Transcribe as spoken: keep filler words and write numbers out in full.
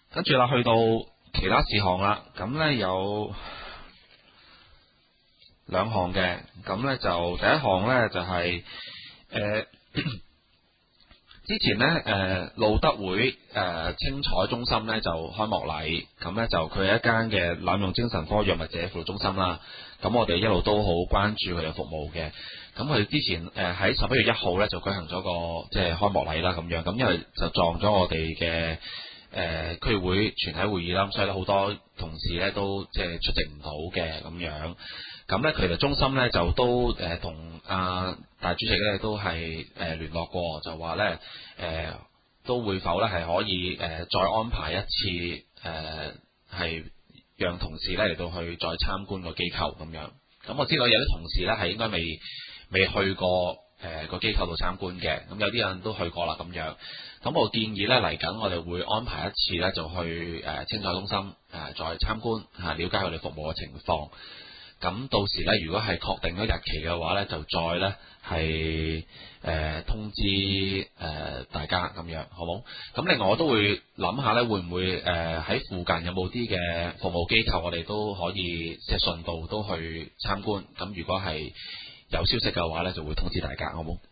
跟住啦，去到其他事項啦，咁呢有兩項嘅，咁呢就第一項呢，就係、是、誒。呃之前呢，誒、呃、路德會誒、呃、青彩中心呢就開幕禮，咁呢就佢係一間嘅濫用精神科藥物者輔導中心啦。咁我哋一路都好關注佢嘅服務嘅。咁佢之前誒喺十一月一號呢就舉行咗個即係開幕禮啦，咁樣。咁因為就撞咗我哋嘅誒區議會全體會議啦，所以咧好多同事呢都即係出席唔到嘅咁樣。咁咧，其實中心咧就都誒同阿大主席咧都係誒、呃、聯絡過，就話咧誒都會否咧係可以誒、呃、再安排一次誒係、呃、讓同事咧嚟到去再參觀個機構咁樣。咁我知道有啲同事咧係應該未未去過誒、呃、個機構度參觀嘅，咁有啲人都去過啦咁樣。咁我建議咧嚟緊我哋會安排一次咧就去誒、呃、青彩中心誒、呃、再參觀嚇，了解佢哋服務嘅情況。咁到時咧，如果係確定咗日期嘅話咧，就再咧係誒通知誒、呃、大家咁樣，好冇？咁另外我都會諗下咧，會唔會誒喺、呃、附近有冇啲嘅服務機構，我哋都可以即係順道都去參觀。咁如果係有消息嘅話咧，就會通知大家，好冇？